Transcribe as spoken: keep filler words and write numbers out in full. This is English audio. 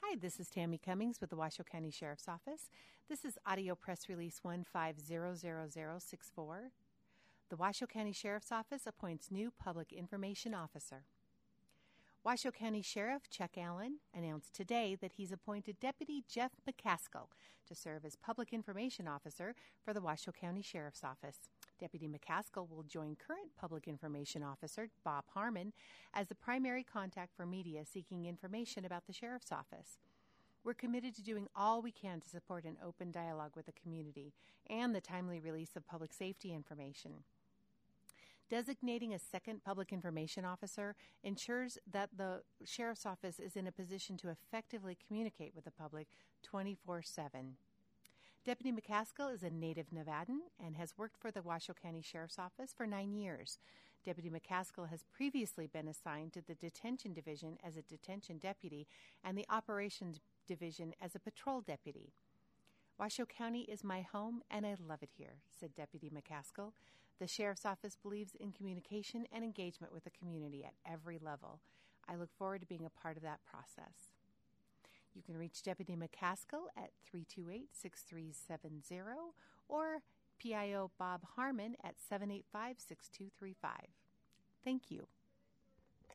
Hi, this is Tammy Cummings with the Washoe County Sheriff's Office. This is audio press release one five zero zero zero six four. The Washoe County Sheriff's Office appoints new public information officer. Washoe County Sheriff Chuck Allen announced today that he's appointed Deputy Jeff McCaskill to serve as Public Information Officer for the Washoe County Sheriff's Office. Deputy McCaskill will join current Public Information Officer Bob Harmon as the primary contact for media seeking information about the Sheriff's Office. We're committed to doing all we can to support an open dialogue with the community and the timely release of public safety information. Designating a second public information officer ensures that the Sheriff's Office is in a position to effectively communicate with the public twenty-four seven. Deputy McCaskill is a native Nevadan and has worked for the Washoe County Sheriff's Office for nine years. Deputy McCaskill has previously been assigned to the Detention Division as a detention deputy and the Operations Division as a patrol deputy. Washoe County is my home, and I love it here, said Deputy McCaskill. The Sheriff's Office believes in communication and engagement with the community at every level. I look forward to being a part of that process. You can reach Deputy McCaskill at three two eight, six three seven zero or P I O Bob Harmon at seven eight five, six two three five. Thank you.